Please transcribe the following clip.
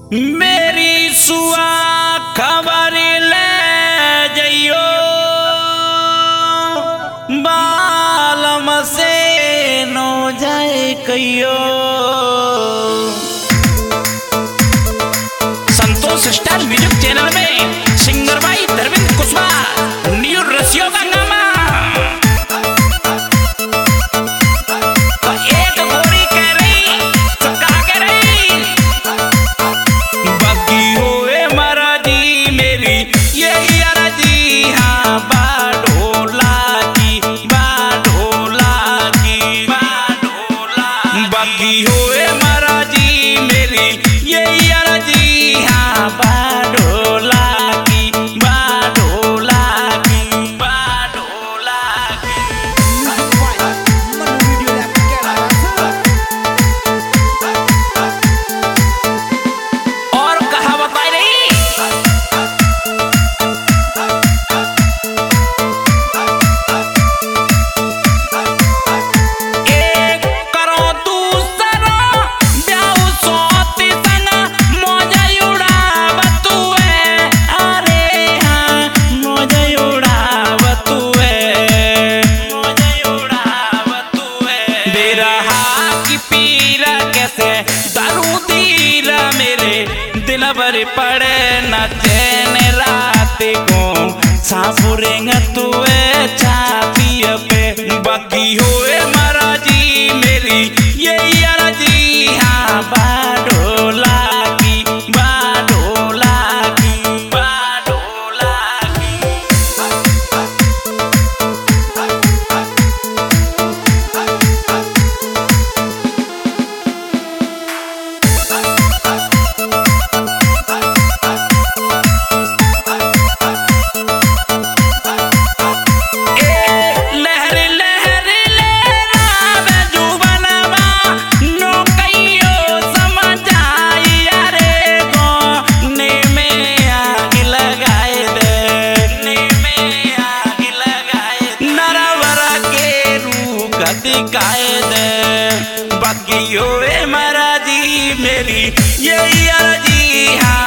मेरी सुआ खबर ले जइयो बालम से नो जाए कहियो। संतोष स्टार म्यूजिक चैनल में सिंगर भाई धर्मेंद्र कुशवाहा न्यू रसियो का नामा बरी पड़े न चैन रात को साफुरेंग तुए छापिय पे बाकी होए महाराजी मेरी ये याराजी हाँ बाडोला की बाडोला की बाडोला की। बाकी होए महाराजी मेरी ये याराजी हाँ